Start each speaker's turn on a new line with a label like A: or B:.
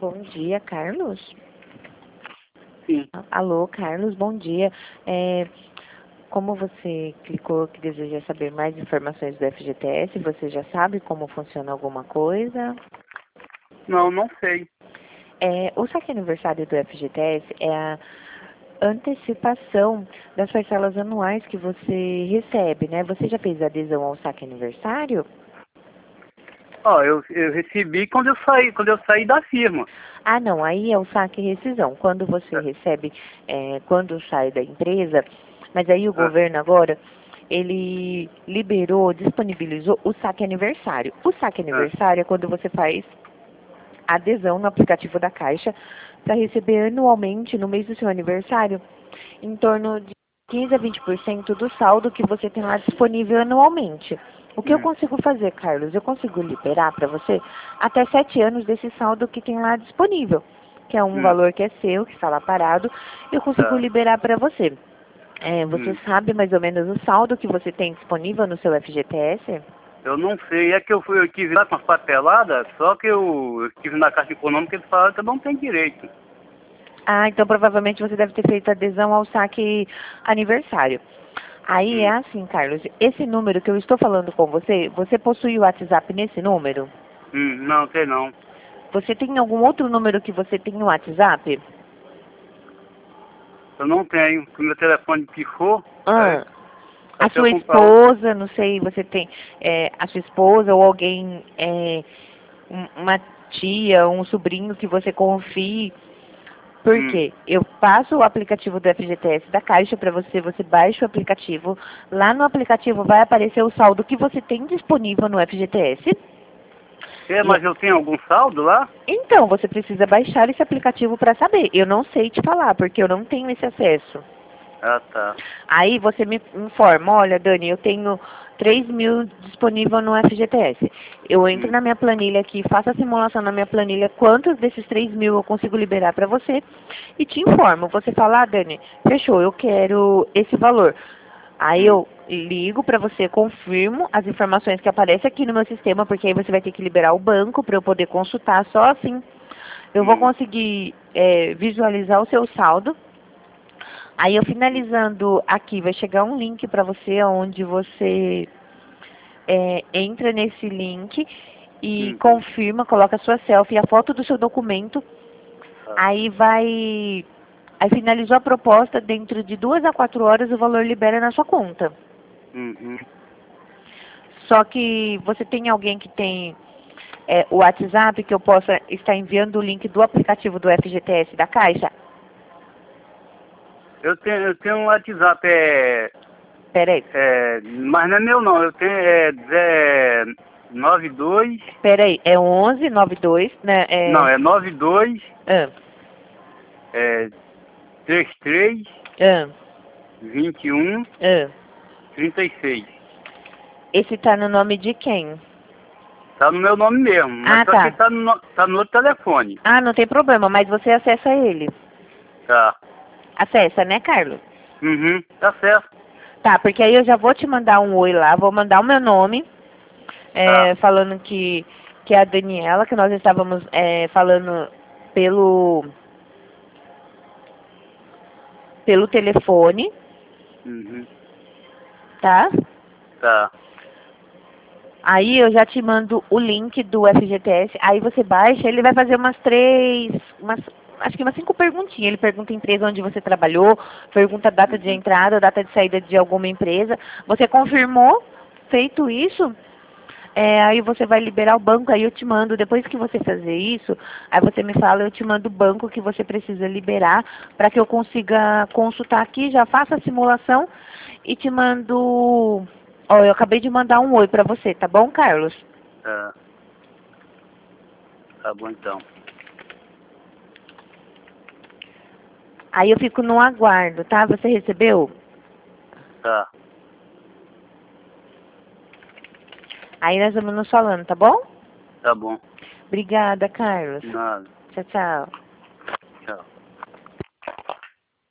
A: Bom dia, Carlos.
B: Sim.
A: Alô, Carlos, bom dia. Como você clicou que deseja saber mais informações do FGTS, você já sabe como funciona alguma coisa?
B: Não, não sei.
A: O saque aniversário do FGTS é a antecipação das parcelas anuais que você recebe, né? Você já fez adesão ao saque aniversário?
B: Ó, eu recebi quando eu saí da firma.
A: Ah, não, aí é o saque e rescisão. Quando você recebe, quando sai da empresa, mas aí o
B: Ah,
A: governo agora, ele liberou, disponibilizou o saque aniversário. O saque
B: ah,
A: aniversário é quando você faz adesão no aplicativo da Caixa para receber anualmente, no mês do seu aniversário, em torno de 15 a 20% do saldo que você tem lá disponível anualmente. O que eu
B: hum,
A: consigo fazer, Carlos? Eu consigo liberar para você até 7 anos desse saldo que tem lá disponível, que é um
B: hum,
A: valor que é seu, que está lá parado, eu consigo
B: tá,
A: liberar para você. Você
B: hum.
A: sabe mais ou menos o saldo que você tem disponível no seu FGTS?
B: Eu não sei. É que eu tive lá com as papeladas, só que eu estive na Caixa Econômica e eles falaram que eu não tenho direito.
A: Ah, então provavelmente você deve ter feito adesão ao saque aniversário. Aí é
B: Hum,
A: assim, Carlos, esse número que eu estou falando com você, você possui o WhatsApp nesse número?
B: não sei não.
A: Você tem algum outro número que você tem no WhatsApp?
B: Eu não tenho. Se o meu telefone pifou, aí
A: Ah, a
B: até eu
A: sua
B: comprar outro.
A: esposa, não sei, você tem a sua esposa ou alguém, uma tia, um sobrinho que você confie. Por
B: Hum,
A: quê? Eu passo o aplicativo do FGTS da Caixa para você, você baixa o aplicativo. Lá no aplicativo vai aparecer o saldo que você tem disponível no FGTS. E,
B: mas eu tenho algum saldo lá?
A: então, você precisa baixar esse aplicativo para saber. Eu não sei te falar, porque eu não tenho esse acesso.
B: Ah, tá.
A: Aí você me informa, olha, Dani, eu tenho 3.000 disponível no FGTS. Eu entro
B: Hum,
A: na minha planilha aqui, faço a simulação na minha planilha, quantos desses 3.000 eu consigo liberar para você e te informo. Você fala, ah, Dani, fechou, eu quero esse valor. Aí
B: hum,
A: eu ligo para você, confirmo as informações que aparecem aqui no meu sistema, porque aí você vai ter que liberar o banco para eu poder consultar, só assim eu vou
B: hum.
A: conseguir visualizar o seu saldo. Aí eu finalizando aqui, vai chegar um link para você, onde você entra nesse link e
B: Uhum.
A: confirma, coloca a sua selfie, a foto do seu documento.
B: Tá.
A: Aí aí finalizou a proposta, dentro de 2 a 4 horas o valor libera na sua conta.
B: Uhum.
A: Só que você tem alguém que tem o WhatsApp que eu possa estar enviando o link do aplicativo do FGTS da Caixa?
B: Eu tenho um WhatsApp,
A: Peraí,
B: mas não é meu não, eu tenho Zé 92,
A: peraí, é 1192, né?
B: não, é 92,
A: Ah,
B: é 33,
A: ah,
B: 21,
A: ah.
B: 36.
A: Esse tá no nome de quem?
B: Tá no meu nome mesmo, mas
A: Ah,
B: só que
A: tá.
B: tá no outro telefone.
A: Ah, não tem problema, mas você acessa ele.
B: Tá.
A: Acessa, né, Carlos?
B: Uhum, tá certo.
A: Tá, porque aí eu já vou te mandar um oi lá, vou mandar o meu nome,
B: Tá.
A: falando que é a Daniela, que nós estávamos falando pelo, pelo telefone,
B: Uhum,
A: tá?
B: tá.
A: Aí eu já te mando o link do FGTS, aí você baixa, ele vai fazer acho que umas 5 perguntinhas. Ele pergunta a empresa onde você trabalhou, pergunta a data de
B: Uhum,
A: entrada, data de saída de alguma empresa. Você confirmou, feito isso, aí você vai liberar o banco, aí eu te mando, depois que você fazer isso, aí você me fala, eu te mando o banco que você precisa liberar para que eu consiga consultar aqui, já faça a simulação e te mando. Ó, eu acabei de mandar um oi para você, tá bom, Carlos?
B: tá. Tá bom então.
A: Aí eu fico no aguardo, tá? Você recebeu?
B: Tá.
A: Aí nós vamos nos falando, tá bom?
B: Tá bom.
A: Obrigada, Carlos.
B: Nada.
A: Tchau, tchau.